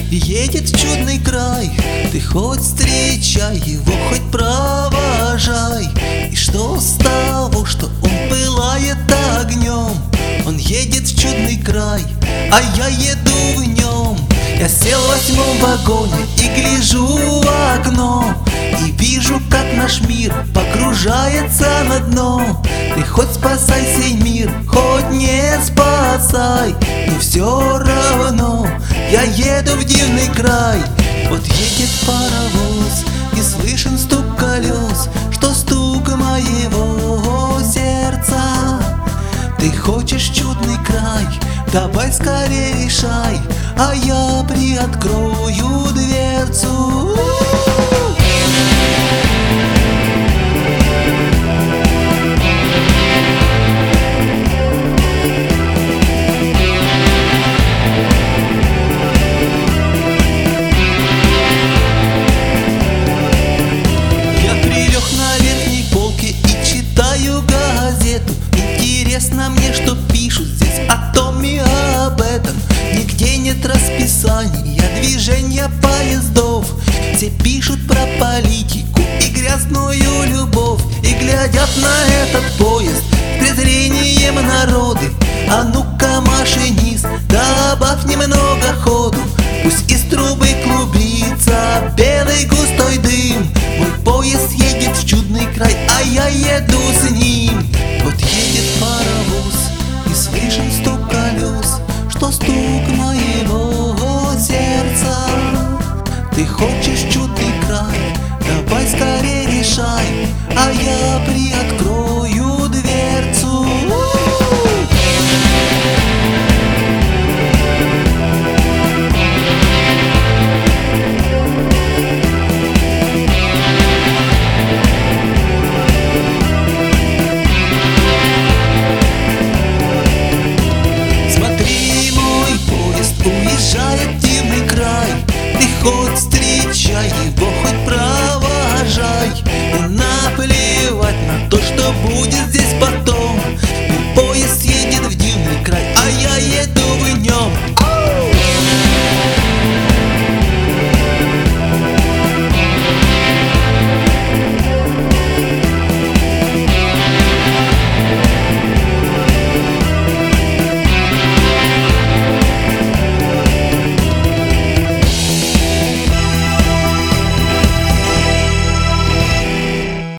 едет в чудный край. Ты хоть встречай его, хоть провожай. И что с того, что он пылает огнем? Он едет в чудный край, а я еду в нем. Я сел в 8-м вагоне и гляжу в окно, и вижу, как наш мир погружается на дно. Ты хоть спасай сей мир, хоть не спасай, но все равно я еду в дивный край. Вот едет паровоз, и слышен стук колес, что стук моего сердца. Ты хочешь чудный край, давай скорее решай, а я приоткрою дверцу. Интересно мне, что пишут здесь о том и об этом. Нигде нет расписания движения поездов. Все пишут про политику и грязную любовь, и глядят на этот поезд с презрением народы. А ну-ка, машинист, добавь немного ходу, пусть из трубы клубится белый густой дым. Мой поезд едет в чудный край, а я еду с ним. Вот едет паровоз, и слышен стук колес, что стук моего сердца. Ты хочешь чудный край, давай скорее решай, а я приоткрою